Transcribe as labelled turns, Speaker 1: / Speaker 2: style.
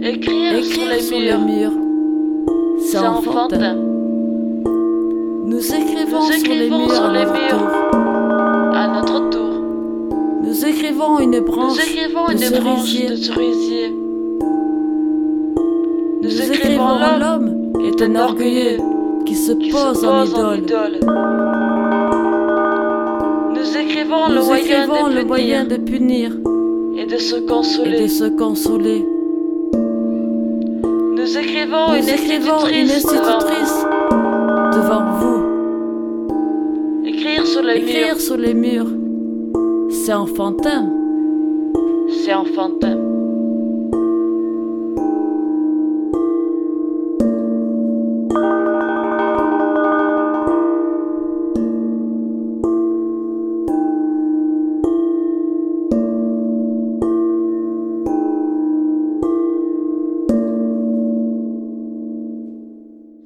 Speaker 1: Écrire sur les murs, c'est enfantin.
Speaker 2: Nous écrivons sur les murs
Speaker 1: à notre tour.
Speaker 2: Nous écrivons une branche de cerisier. Nous écrivons l'homme est un orgueilleux qui se pose en idole.
Speaker 1: Nous écrivons le moyen de punir et de se consoler. Nous écrivons une institutrice
Speaker 2: devant vous.
Speaker 1: Écrire sur les murs,
Speaker 2: c'est enfantin.
Speaker 1: c'est enfantin.